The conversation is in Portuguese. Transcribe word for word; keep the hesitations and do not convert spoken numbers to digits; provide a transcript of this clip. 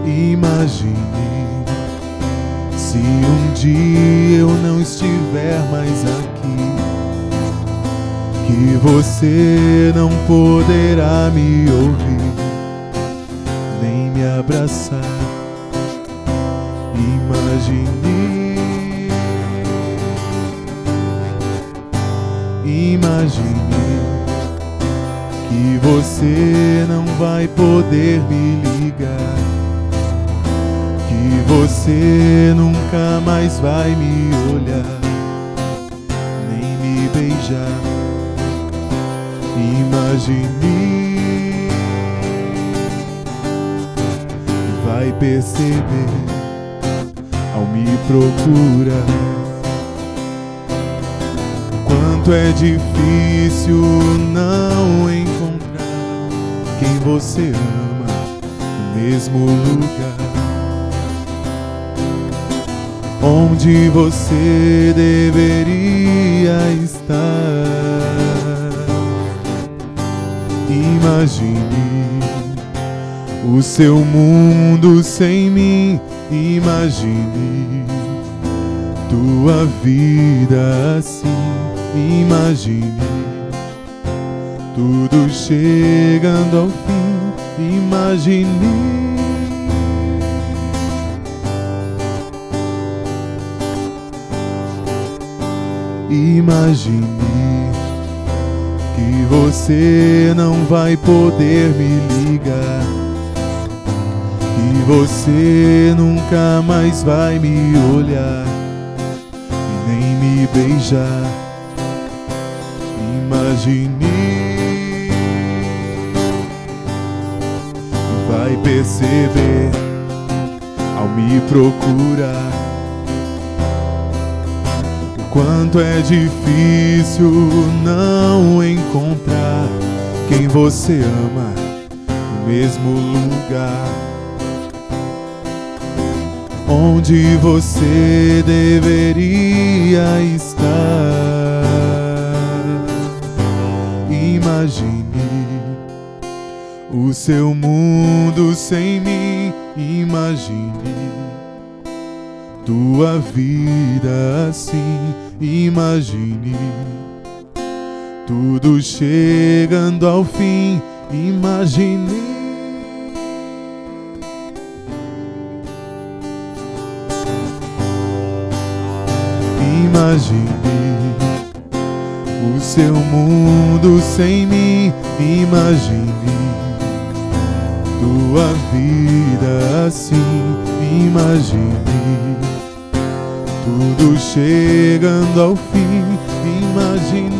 Imagine se um dia eu não estiver mais aqui, que você não poderá me ouvir, nem me abraçar. Imagine, imagine que você não vai poder me ligar, que você nunca mais vai me olhar, nem me beijar. Imagine, vai perceber ao me procurar quanto é difícil não encontrar quem você ama no mesmo lugar onde você deveria estar. Imagine o seu mundo sem mim, imagine tua vida assim, imagine tudo chegando ao fim, imagine. Imagine que você não vai poder me ligar, que você nunca mais vai me olhar e nem me beijar. Imagine, vai perceber ao me procurar quanto é difícil não encontrar quem você ama no mesmo lugar onde você deveria estar. Imagine o seu mundo sem mim, imagine tua vida assim, imagine tudo chegando ao fim, imagine. Imagine o seu mundo sem mim, imagine tua vida assim, imagine tudo chegando ao fim, imagine.